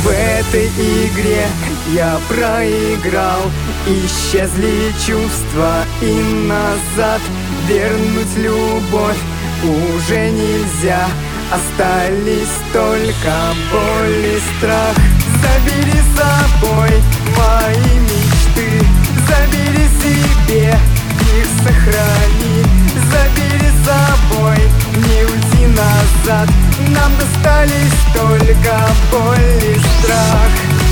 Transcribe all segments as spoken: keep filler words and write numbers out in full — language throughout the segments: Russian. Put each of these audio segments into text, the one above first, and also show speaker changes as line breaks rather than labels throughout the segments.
В этой игре я проиграл. Исчезли чувства, и назад вернуть любовь уже нельзя. Остались только боль и страх. Забери с собой мои мечты, забери себе, их сохрани. Забери с собой, не уйти назад. Нам достались только боль и страх.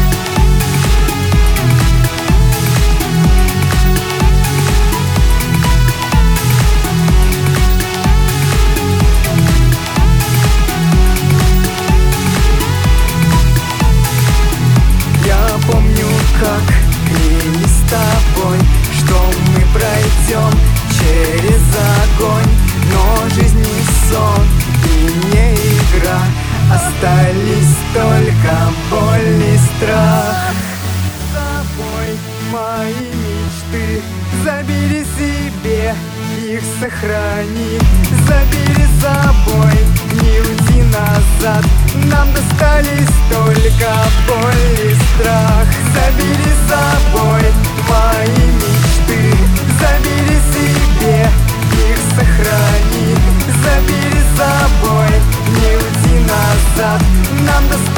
Как клянусь с тобой, что мы пройдем через огонь. Но жизнь не сон и не игра, остались только боль и страх. С собой мои мечты, забери себе, их сохрани. Забери с собой, не уйди назад. Нам достались только боль и страх. Забери с собой мои мечты, забери себе, их сохрани. Забери с собой, не уйди назад. Нам достались